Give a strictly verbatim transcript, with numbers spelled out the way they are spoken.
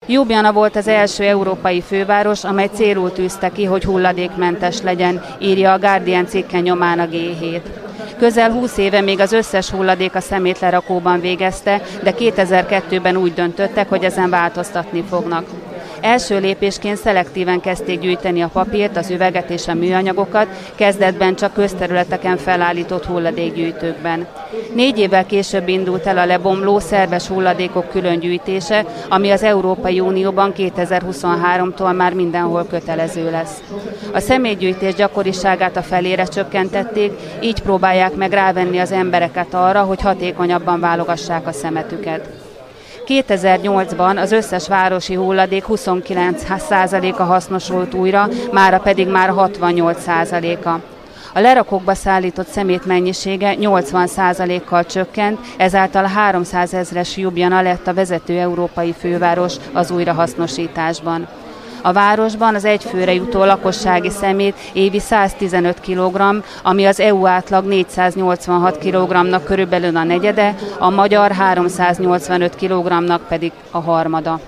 Ljubljana volt az első európai főváros, amely célul tűzte ki, hogy hulladékmentes legyen, írja a Guardian cikke nyomán a G hét. Közel húsz éve még az összes hulladék a szemétlerakóban végezte, de kétezer-kettőben úgy döntöttek, hogy ezen változtatni fognak. Első lépésként szelektíven kezdték gyűjteni a papírt, az üveget és a műanyagokat, kezdetben csak közterületeken felállított hulladékgyűjtőkben. Négy évvel később indult el a lebomló szerves hulladékok külön gyűjtése, ami az Európai Unióban kétezer-huszonháromtól már mindenhol kötelező lesz. A szemétgyűjtés gyakoriságát a felére csökkentették, így próbálják meg rávenni az embereket arra, hogy hatékonyabban válogassák a szemetüket. kétezer-nyolcban az összes városi hulladék huszonkilenc százaléka hasznosult újra, mára pedig már hatvannyolc százaléka. A lerakókba szállított szemét mennyisége nyolcvan százalékkal csökkent, ezáltal háromszázezres Ljubljana lett a vezető európai főváros az újrahasznosításban. A városban az egyfőre jutó lakossági szemét évi száztizenöt kilogramm, ami az é u átlag négyszáznyolcvanhat kilogrammnak körülbelül a negyede, a magyar háromszáznyolcvanöt kilogrammnak pedig a harmada.